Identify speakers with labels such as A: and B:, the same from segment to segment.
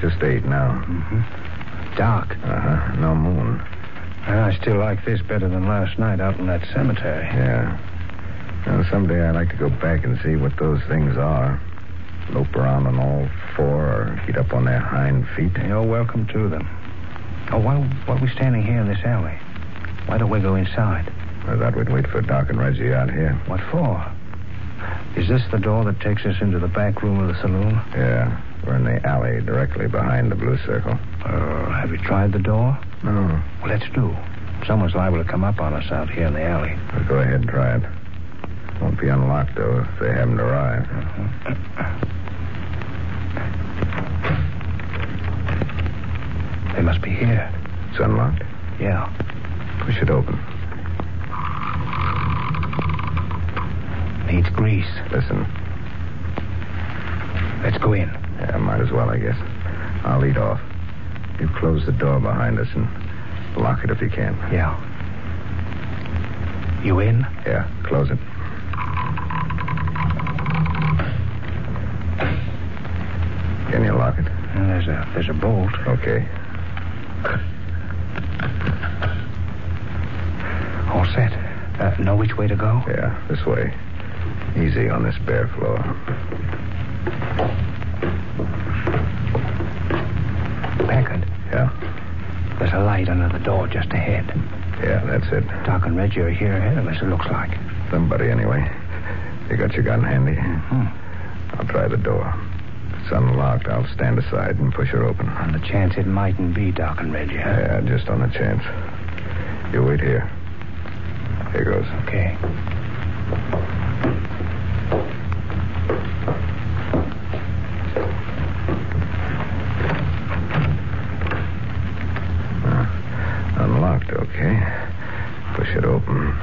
A: Just 8 now.
B: Mm-hmm. Dark.
A: Uh-huh. No moon.
B: I still like this better than last night out in that cemetery.
A: Yeah. Well, someday I'd like to go back and see what those things are. Lope around on all 4 or get up on their hind feet.
B: You're welcome to them. Oh, why are we standing here in this alley? Why don't we go inside?
A: I thought we'd wait for Doc and Reggie out here.
B: What for? Is this the door that takes us into the back room of the saloon?
A: Yeah. We're in the alley directly behind the blue circle.
B: Have you tried the door?
A: No.
B: Well, let's do. Someone's liable to come up on us out here in the alley.
A: Well, go ahead and try it. Won't be unlocked, though, if they haven't arrived.
B: They must be here.
A: It's unlocked?
B: Yeah.
A: Push it open.
B: Needs grease.
A: Listen.
B: Let's go in.
A: Yeah, might as well, I guess. I'll lead off. You close the door behind us and lock it if you can.
B: Yeah. You in?
A: Yeah, close it. Can you lock it?
B: There's a bolt.
A: Okay.
B: All set. Know which way to go?
A: Yeah, this way. Easy on this bare floor.
B: Packard.
A: Yeah?
B: There's a light under the door just ahead.
A: Yeah, that's it.
B: Doc and Reggie are here ahead of us, it looks like.
A: Somebody, anyway. You got your gun handy?
B: Mm-hmm.
A: I'll try the door. If it's unlocked, I'll stand aside and push her open.
B: On the chance it mightn't be Doc and Reggie, huh?
A: Yeah, just on the chance. You wait here. Here goes.
B: Okay.
A: Unlocked, okay. Push it open.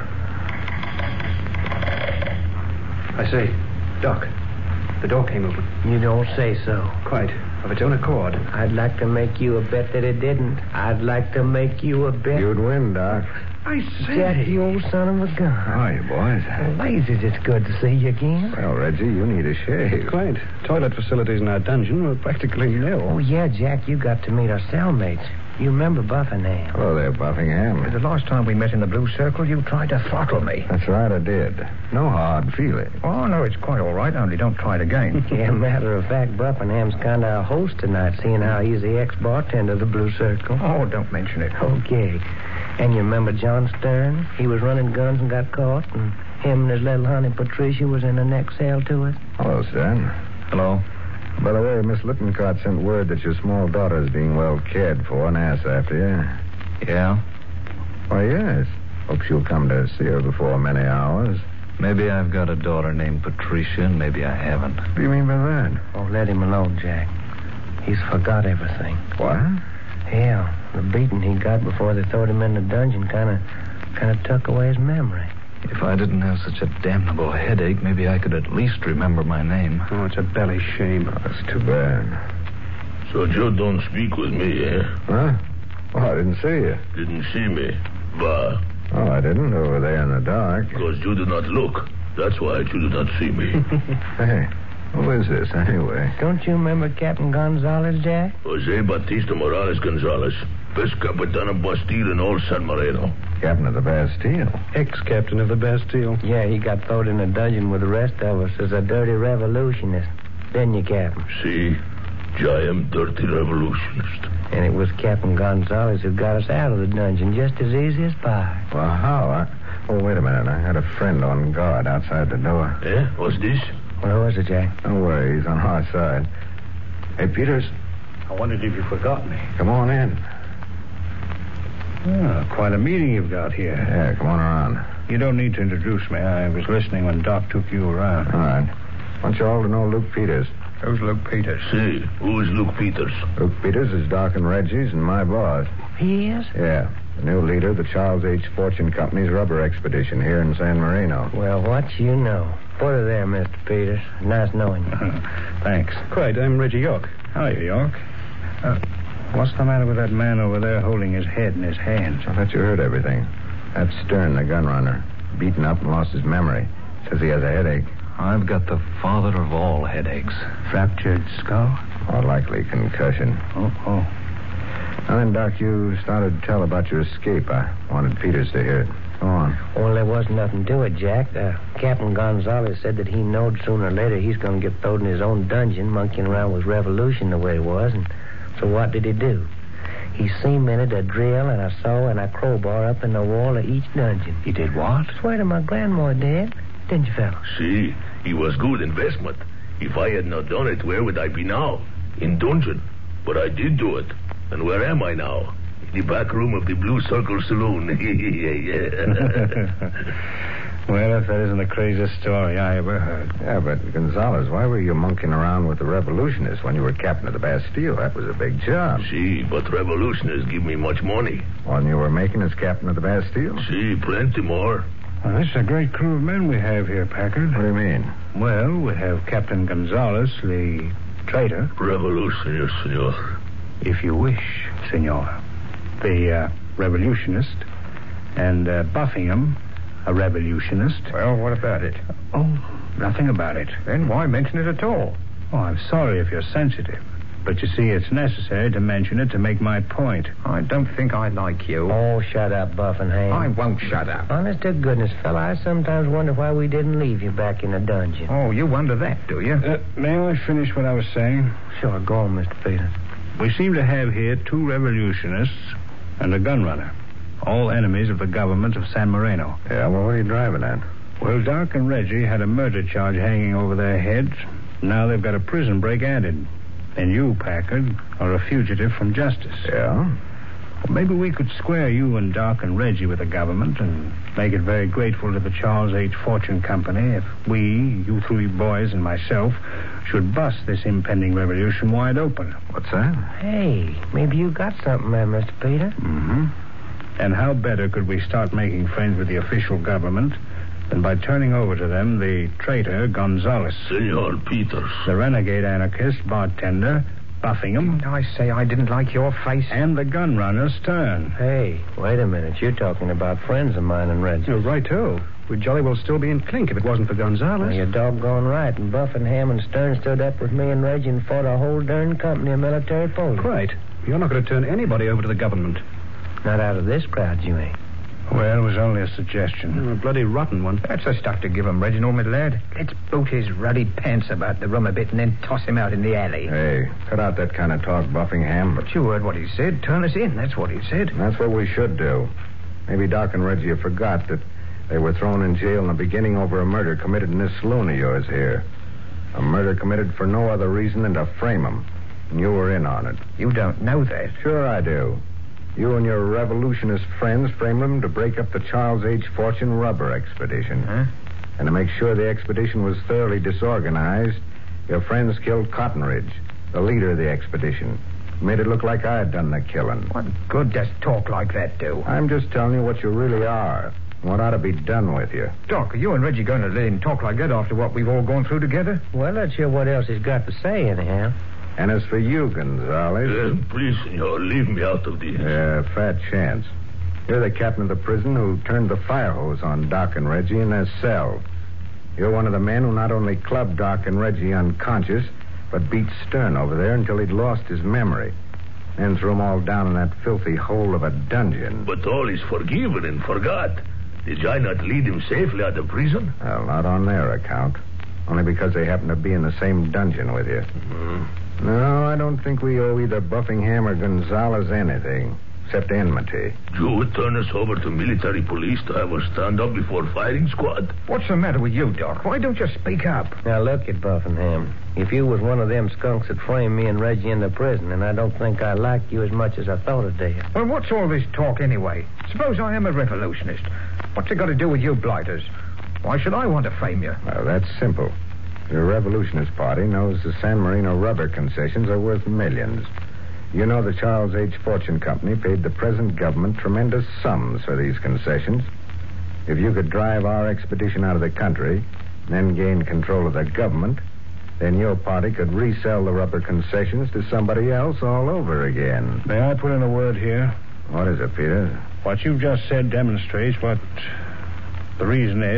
B: I say, Doc, the door came open.
C: You don't say so.
B: Quite. Of its own accord.
C: I'd like to make you a bet that it didn't. I'd like to make you a bet.
A: You'd win, Doc.
B: I say.
C: Jack, you old son of a gun.
A: How are you, boys?
C: Blazes, it's good to see you again.
A: Well, Reggie, you need a shave.
B: Quite. Toilet facilities in our dungeon were practically nil.
C: Oh, yeah, Jack, you got to meet our cellmates. You remember Buffington?
A: Hello there, Buffington.
B: The last time we met in the Blue Circle, you tried to throttle me.
A: That's right, I did. No hard feeling.
B: Oh, no, it's quite all right, only don't try it again.
C: Yeah, matter of fact, Buffingham's kind of a host tonight, seeing how he's the ex-bartender of the Blue Circle.
B: Oh, don't mention it.
C: Okay. And you remember John Stern? He was running guns and got caught, and him and his little honey Patricia was in the next cell to it.
A: Hello, Stern.
B: Hello.
A: By the way, Miss Lippincott sent word that your small daughter is being well cared for and asked after you.
D: Yeah?
A: Why, yes. Hope she'll come to see her before many hours.
D: Maybe I've got a daughter named Patricia, and maybe I haven't.
A: What do you mean by that?
C: Oh, let him alone, Jack. He's forgot everything.
A: What?
C: Yeah, the beating he got before they throwed him in the dungeon kind of took away his memory.
D: If I didn't have such a damnable headache, maybe I could at least remember my name.
B: Oh, it's a belly shame.
A: Oh, that's too bad.
E: So you don't speak with me, eh?
A: Huh? Oh, I didn't see you.
E: Didn't see me. Bah.
A: Oh, I didn't. Over there in the dark.
E: Because you did not look. That's why you did not see me.
A: Hey, who is this, anyway?
C: Don't you remember Captain Gonzalez, Jack?
E: Jose Batista Morales Gonzalez. Best Capitan of Bastille in all San Marino.
A: Captain of the Bastille.
B: Ex-captain of the Bastille.
C: Yeah, he got thrown in a dungeon with the rest of us as a dirty revolutionist. Didn't you, Captain?
E: See? I am dirty revolutionist.
C: And it was Captain Gonzalez who got us out of the dungeon just as easy as pie.
A: Well, how? Oh, wait a minute. I had a friend on guard outside the door.
E: Eh? What's this?
C: Well, who was it, Jack?
A: Don't worry. He's on our side. Hey, Peters.
B: I wondered if you forgot me.
A: Come on in.
B: Oh, quite a meeting you've got here.
A: Yeah, come on around.
B: You don't need to introduce me. I was listening when Doc took you around.
A: All right. Want you all to know Luke Peters.
B: Who's Luke Peters?
E: See, who is Luke Peters?
A: Luke Peters is Doc and Reggie's and my boss.
C: He is?
A: Yeah, the new leader of the Charles H. Fortune Company's rubber expedition here in San Marino.
C: Well, what you know. Put her there, Mr. Peters. Nice knowing you.
B: Thanks. Quite. I'm Reggie York. Hi, York. What's the matter with that man over there holding his head in his hands?
A: I thought you heard everything. That's Stern, the gun runner. Beaten up and lost his memory. Says he has a headache.
D: I've got the father of all headaches.
B: Fractured skull?
A: More likely concussion.
B: Oh.
A: And then, Doc, you started to tell about your escape. I wanted Peters to hear it. Go on.
C: Well, there wasn't nothing to it, Jack. Captain Gonzalez said that he knowed sooner or later he's going to get thrown in his own dungeon, monkeying around with revolution the way it was. And so what did he do? He cemented a drill and a saw and a crowbar up in the wall of each dungeon.
B: He did what?
C: Swear to my grandma, Dad. Didn't you, fellas?
E: See, he was good investment. If I had not done it, where would I be now? In dungeon. But I did do it. And where am I now? In the back room of the Blue Circle Saloon.
B: Well, if that isn't the craziest story I ever heard.
A: Yeah, but Gonzalez, why were you monkeying around with the revolutionists when you were captain of the Bastille? That was a big job.
E: See, but revolutionists give me much money.
A: One you were making as captain of the Bastille?
E: See, plenty more.
B: Well, this is a great crew of men we have here, Packard.
A: What do you mean?
B: Well, we have Captain Gonzalez, the traitor.
E: Revolutionist, senor.
B: If you wish, senor. The revolutionist. And Buffingham, a revolutionist.
F: Well, what about it?
B: Oh, nothing about it.
F: Then why mention it at all?
B: Oh, I'm sorry if you're sensitive. But you see, it's necessary to mention it to make my point.
F: I don't think I like you.
C: Oh, shut up, Buffingham.
F: I won't shut up.
C: Honest to goodness, fella, I sometimes wonder why we didn't leave you back in the dungeon.
F: Oh, you wonder that, do you?
B: May I finish what I was saying?
C: Sure, go on, Mr. Peters.
B: We seem to have here 2 revolutionists and a gunrunner, all enemies of the government of San Marino.
A: Yeah, well, what are you driving at?
B: Well, Doc and Reggie had a murder charge hanging over their heads. Now they've got a prison break added. And you, Packard, are a fugitive from justice.
A: Yeah?
B: Well, maybe we could square you and Doc and Reggie with the government and make it very grateful to the Charles H. Fortune Company if we, you 3 boys and myself, should bust this impending revolution wide open.
A: What's that?
C: Hey, maybe you got something there, Mr. Peter.
B: Mm-hmm. And how better could we start making friends with the official government than by turning over to them the traitor Gonzalez,
E: Senor Peters.
B: the renegade anarchist bartender Buffingham,
F: I say I didn't like your face.
B: and the gunrunner Stern.
C: Hey, wait a minute. You're talking about friends of mine and Reggie.
F: You're right, too. We'd jolly well still be in clink if it wasn't for Gonzalez.
C: Well, you're doggone right. And Buffingham and Stern stood up with me and Reggie and fought a whole darn company of military police.
F: Right. You're not going to turn anybody over to the government.
C: Not out of this crowd, you ain't.
B: Well, it was only a suggestion.
F: A bloody rotten one. That's the stuff to give him, Reginald, my lad. Let's boot his ruddy pants about the room a bit and then toss him out in the alley.
A: Hey, cut out that kind of talk, Buffingham.
F: But you heard what he said. Turn us in. That's what he said.
A: That's what we should do. Maybe Doc and Reggie forgot that they were thrown in jail in the beginning over a murder committed in this saloon of yours here. A murder committed for no other reason than to frame them. And you were in on it.
F: You don't know that.
A: Sure I do. You and your revolutionist friends framed them to break up the Charles H. Fortune rubber expedition.
F: Huh?
A: And to make sure the expedition was thoroughly disorganized, your friends killed Cotton Ridge, the leader of the expedition. Made it look like I had done the killing.
F: What good does talk like that do?
A: I'm just telling you what you really are. What ought to be done with you.
F: Doc, are you and Reggie going to let him talk like that after what we've all gone through together?
C: Well, let's hear what else he's got to say, anyhow.
A: And as for you, Gonzalez...
E: Please, senor, leave me out of this.
A: Yeah, fat chance. You're the captain of the prison who turned the fire hose on Doc and Reggie in their cell. You're one of the men who not only clubbed Doc and Reggie unconscious, but beat Stern over there until he'd lost his memory. Then threw them all down in that filthy hole of a dungeon.
E: But all is forgiven and forgot. Did I not lead him safely out of prison?
A: Well, not on their account. Only because they happen to be in the same dungeon with you.
E: Mm-hmm.
A: No, I don't think we owe either Buffingham or Gonzalez anything, except enmity.
E: You would turn us over to military police to have us stand up before firing squad?
F: What's the matter with you, Doc? Why don't you speak up?
C: Now, look at Buffingham. If you was one of them skunks that framed me and Reggie into prison, and I don't think I liked you as much as I thought I did.
F: Well, what's all this talk anyway? Suppose I am a revolutionist. What's it got to do with you blighters? Why should I want to frame you?
A: Well, that's simple. Your revolutionist party knows the San Marino rubber concessions are worth millions. You know the Charles H. Fortune Company paid the present government tremendous sums for these concessions. If you could drive our expedition out of the country, then gain control of the government, then your party could resell the rubber concessions to somebody else all over again.
B: May I put in a word here?
A: What is it, Peter?
B: What you've just said demonstrates what the reason is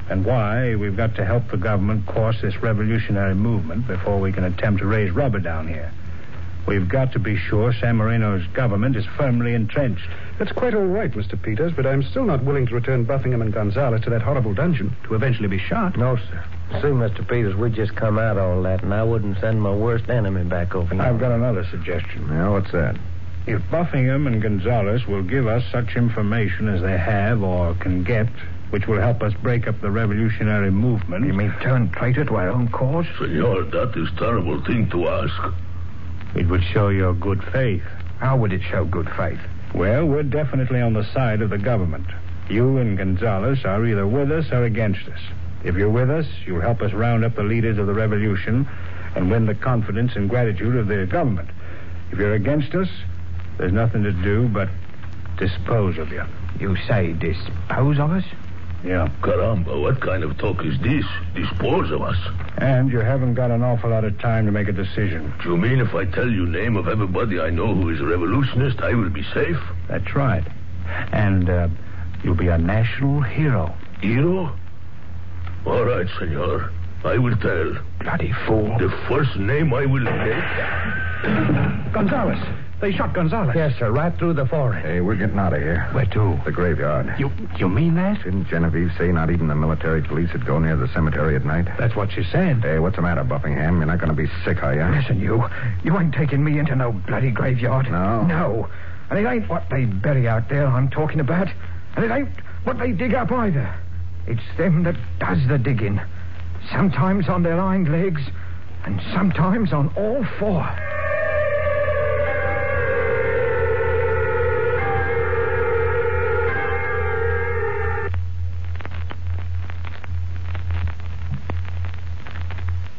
B: and why we've got to help the government course this revolutionary movement before we can attempt to raise rubber down here. We've got to be sure San Marino's government is firmly entrenched.
G: That's quite all right, Mr. Peters, but I'm still not willing to return Buffington and Gonzalez to that horrible dungeon to eventually be shot.
C: No, sir. See, Mr. Peters, we just come out all that, and I wouldn't send my worst enemy back over now.
B: I've got another suggestion.
A: Yeah, what's that?
B: If Buffington and Gonzalez will give us such information as they have or can get, which will help us break up the revolutionary movement...
F: You mean turn traitor to our own cause?
E: Senor, that is terrible thing to ask.
B: It would show your good faith.
F: How would it show good faith?
B: Well, we're definitely on the side of the government. You and Gonzalez are either with us or against us. If you're with us, you'll help us round up the leaders of the revolution and win the confidence and gratitude of the government. If you're against us, there's nothing to do but dispose of you.
F: You say dispose of us?
B: Yeah.
E: Caramba, what kind of talk is this? Dispose of us?
B: And you haven't got an awful lot of time to make a decision.
E: Do you mean if I tell you name of everybody I know who is a revolutionist, I will be safe?
B: That's right. And you'll be a national hero.
E: Hero? All right, senor. I will tell.
F: Bloody fool.
E: The first name I will take...
F: Gonzalez. They shot Gonzalez.
C: Yes, sir, right through the forehead.
A: Hey, we're getting out of here.
F: Where to?
A: The graveyard.
F: You mean that?
A: Didn't Genevieve say not even the military police would go near the cemetery at night?
F: That's what she said.
A: Hey, what's the matter, Buckingham? You're not going to be sick, are you?
F: Listen, you ain't taking me into no bloody graveyard.
A: No?
F: No. And it ain't what they bury out there I'm talking about. And it ain't what they dig up either. It's them that does the digging. Sometimes on their hind legs, and sometimes on all four.